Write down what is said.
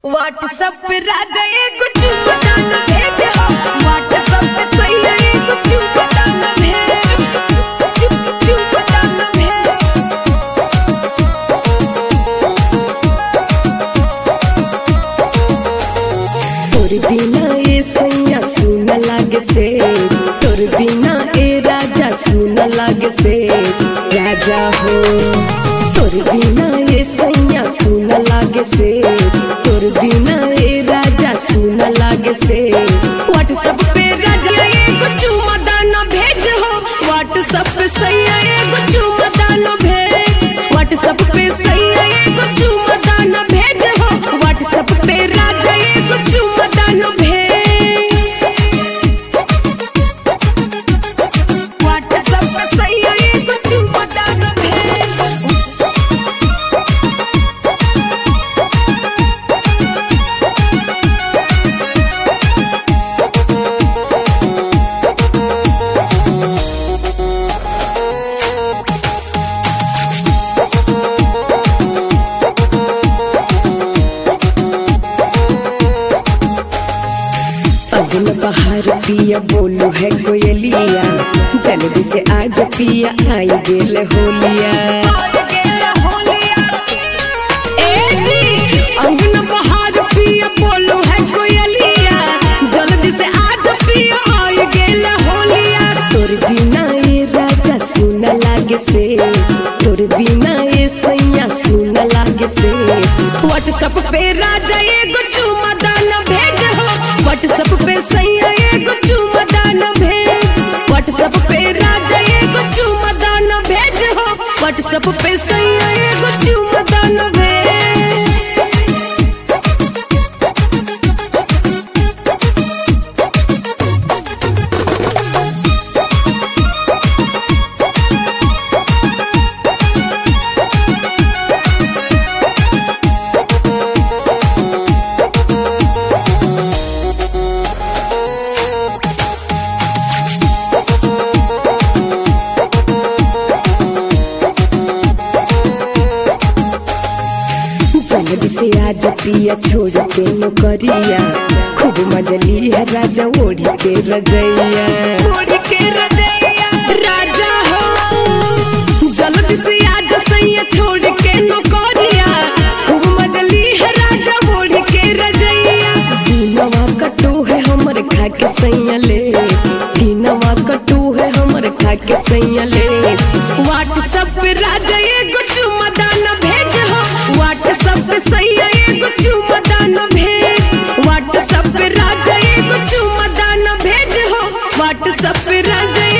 WhatsApp पे राजा एगो चुम्मा ना भेज हो। व्हाट्सएप पे सैया एगो चुम्मा ना भेज, चुम्मा ना भेज। तोर बिना ए सैया सुन लागे से, तोर बिना ए राजा सुन लागे से राजा हो। तोर बिना ए सैया सुन लागे से, तोर बिना ए राजा सुन लागे से। व्हाट्सएप पे राजा एगो चुम्मा दाना भेज हो। व्हाट्सएप पे सैया एगो चुम्मा दाना भेज। व्हाट्सएप पे सैया एगो चुम्मा दाना भेज हो। व्हाट्सएप पे राजा एगो चुम्मा दाना भेज। व्हाट्सएप पे सैया एगो चुम्मा दाना भेज। अगल बाहर पिया बोलू है कोयलिया, जल्दी से आज पिया आई गेल होलिया। अंगन बाहर पिया बोलू है कोयलिया, जल्दी से आज पिया आई गेल होलिया। तोर बिना ये राजा सुन लागे से, तोर बिना ये सैया सुन लागे से। व्हाट्सएप पे राजा एगो चुम्मा दाना भेज हो। व्हाट्सएप पे सैया एगो चुम्मा दाना भेज। व्हाट्सएप पे राजा एगो चुम्मा दाना भेज हो। व्हाट्सएप पे सैया एगो चुम्मा दाना भेज। जल्दी से आज पिया छोड़ के नौकरिया, खूब मजली है राजा ओढ़ी के रजैया। ओढ़ी के रजैया राजा हो। जल्दी से आज सैया छोड़ के नौकरिया, खूब मजली है राजा ओढ़ी के रजैया। दिनवा कटू है हमर खा के सैया ले, दिनवा कटू है हमर खा के सैया ले। व्हाट्सएप पे राजा एगो चुम्मा दाना भेज हो। व्हाट्सएप पे सैया एगो चुम्मा दाना भेज। व्हाट्सएप पे राजा एगो चुम्मा दाना भेज हो। व्हाट्सएप पे राजा